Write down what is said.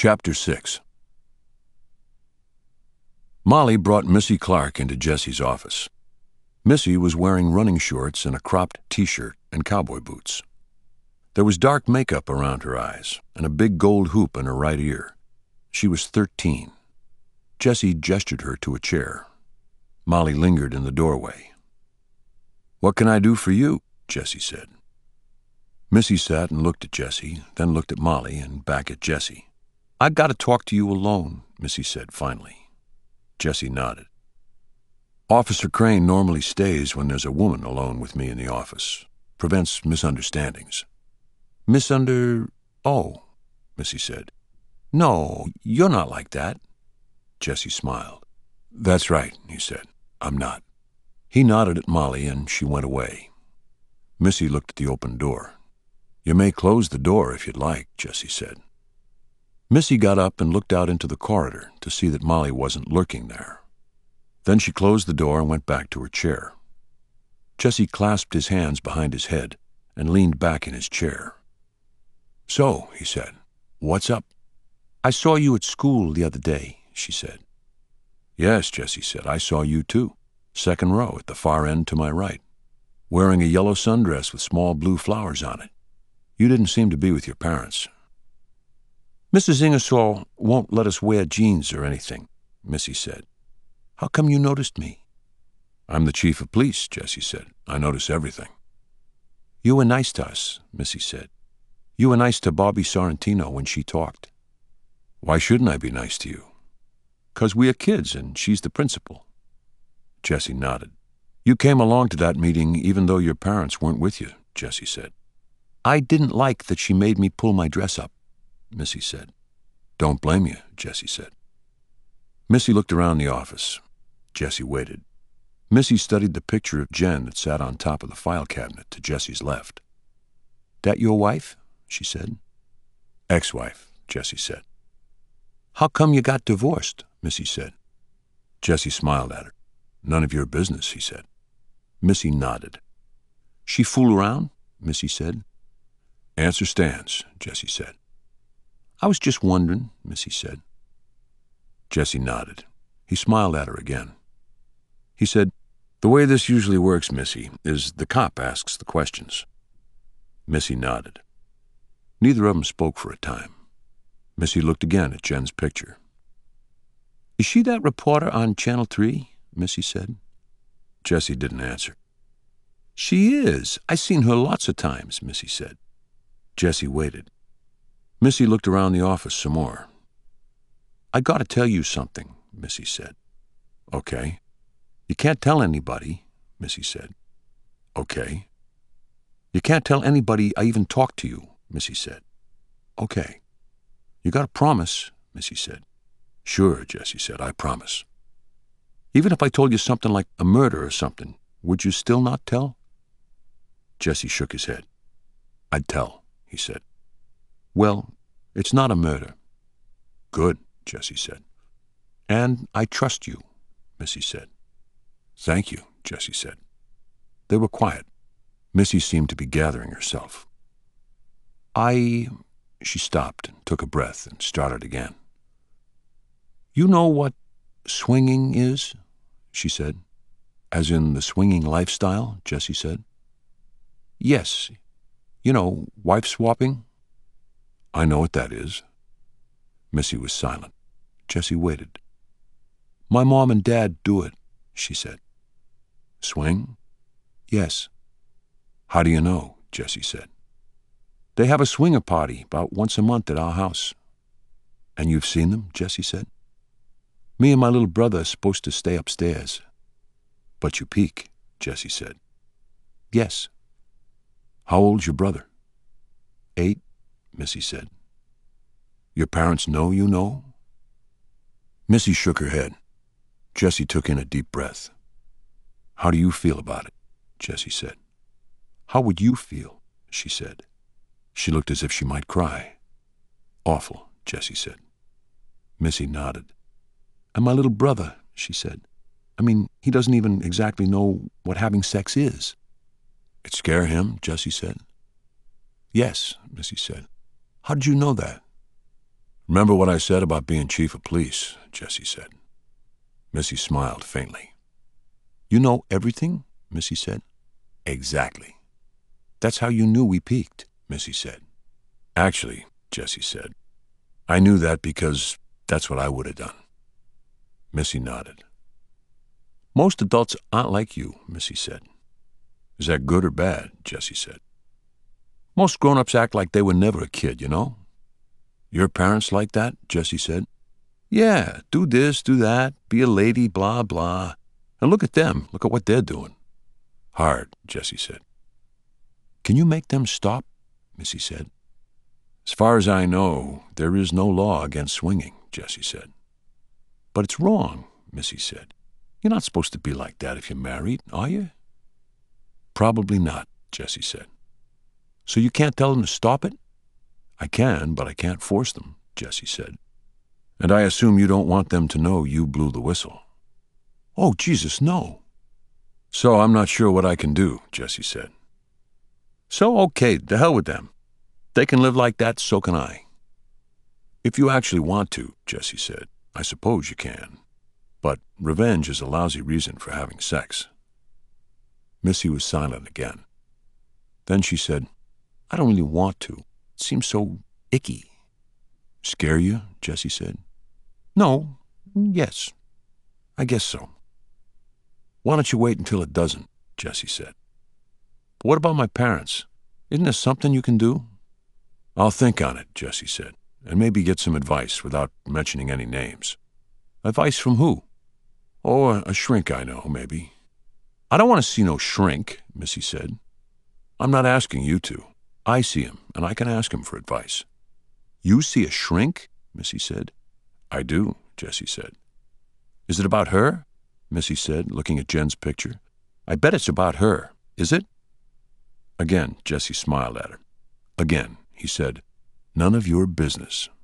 Chapter 6. Molly brought Missy Clark into Jessie's office. Missy was wearing running shorts and a cropped t-shirt and cowboy boots. There was dark makeup around her eyes and a big gold hoop in her right ear. She was 13. Jessie gestured her to a chair. Molly lingered in the doorway. "What can I do for you?" Jessie said. Missy sat and looked at Jessie, then looked at Molly and back at Jessie. "I got to talk to you alone," Missy said finally. Jessie nodded. "Officer Crane normally stays when there's a woman alone with me in the office. Prevents misunderstandings." "Oh," Missy said. "No, you're not like that." Jessie smiled. "That's right," he said. "I'm not." He nodded at Molly and she went away. Missy looked at the open door. "You may close the door if you'd like," Jessie said. Missy got up and looked out into the corridor to see that Molly wasn't lurking there. Then she closed the door and went back to her chair. Jessie clasped his hands behind his head and leaned back in his chair. "So," he said, "what's up?" "I saw you at school the other day," she said. "Yes," Jessie said, "I saw you too. Second row at the far end to my right. Wearing a yellow sundress with small blue flowers on it. You didn't seem to be with your parents." "Mrs. Ingersoll won't let us wear jeans or anything," Missy said. "How come you noticed me?" "I'm the chief of police," Jessie said. "I notice everything." "You were nice to us," Missy said. "You were nice to Bobby Sorrentino when she talked." "Why shouldn't I be nice to you?" "'Cause we are kids and she's the principal." Jessie nodded. "You came along to that meeting even though your parents weren't with you," Jessie said. "I didn't like that she made me pull my dress up," Missy said. "Don't blame you," Jessie said. Missy looked around the office. Jessie waited. Missy studied the picture of Jen that sat on top of the file cabinet to Jessie's left. "That your wife?" she said. "Ex-wife," Jessie said. "How come you got divorced?" Missy said. Jessie smiled at her. "None of your business," he said. Missy nodded. "She fool around?" Missy said. "Answer stands," Jessie said. "I was just wondering," Missy said. Jessie nodded. He smiled at her again. He said, "The way this usually works, Missy, is the cop asks the questions." Missy nodded. Neither of them spoke for a time. Missy looked again at Jen's picture. "Is she that reporter on Channel 3? Missy said. Jessie didn't answer. "She is. I seen her lots of times," Missy said. Jessie waited. Missy looked around the office some more. "I got to tell you something," Missy said. "Okay." "You can't tell anybody," Missy said. "Okay." "You can't tell anybody I even talked to you," Missy said. "Okay." "You got to promise," Missy said. "Sure," Jessie said, "I promise." "Even if I told you something like a murder or something, would you still not tell?" Jessie shook his head. "I'd tell," he said. "Well, it's not a murder." "Good," Jessie said. "And I trust you," Missy said. "Thank you," Jessie said. They were quiet. Missy seemed to be gathering herself. She stopped and took a breath and started again. "You know what swinging is?" she said. "As in the swinging lifestyle?" Jessie said. "Yes. You know, wife swapping." "I know what that is." Missy was silent. Jessie waited. "My mom and dad do it," she said. "Swing?" "Yes." "How do you know?" Jessie said. "They have a swinger party about once a month at our house." "And you've seen them?" Jessie said. "Me and my little brother are supposed to stay upstairs." "But you peek," Jessie said. "Yes." "How old's your brother?" 8, Missy said. "Your parents know you know?" Missy shook her head. Jessie took in a deep breath. "How do you feel about it?" Jessie said. "How would you feel?" she said. She looked as if she might cry. "Awful," Jessie said. Missy nodded. "And my little brother," she said. "I mean, he doesn't even exactly know what having sex is." "It scare him?" Jessie said. "Yes," Missy said. "How did you know that?" Remember what I said about being chief of police, Jessie said. Missy smiled faintly. You know everything? Missy said. Exactly. That's how you knew we peaked, Missy said. Actually, Jessie said, I knew that because that's what I would have done. Missy nodded. Most adults aren't like you, Missy said. Is that good or bad? Jessie said. Most grown-ups act like they were never a kid, you know? Your parents like that? Jessie said. Yeah, do this, do that, be a lady, blah, blah. And look at them. Look at what they're doing. Hard, Jessie said. Can you make them stop? Missy said. As far as I know, there is no law against swinging, Jessie said. But it's wrong, Missy said. You're not supposed to be like that if you're married, are you? Probably not, Jessie said. So you can't tell them to stop it? I can, but I can't force them, Jessie said. And I assume you don't want them to know you blew the whistle. Oh, Jesus, no. So I'm not sure what I can do, Jessie said. So, okay, to hell with them. They can live like that, so can I. If you actually want to, Jessie said, I suppose you can. But revenge is a lousy reason for having sex. Missy was silent again. Then she said, I don't really want to. It seems so icky. Scare you? Jessie said. No. Yes. I guess so. Why don't you wait until it doesn't? Jessie said. But what about my parents? Isn't there something you can do? I'll think on it, Jessie said, and maybe get some advice without mentioning any names. Advice from who? Oh, a shrink I know, maybe. I don't want to see no shrink, Missy said. I'm not asking you to. I see him, and I can ask him for advice. You see a shrink? Missy said. I do, Jessie said. Is it about her? Missy said, looking at Jen's picture. I bet it's about her. Is it? Again, Jessie smiled at her. Again, he said, none of your business.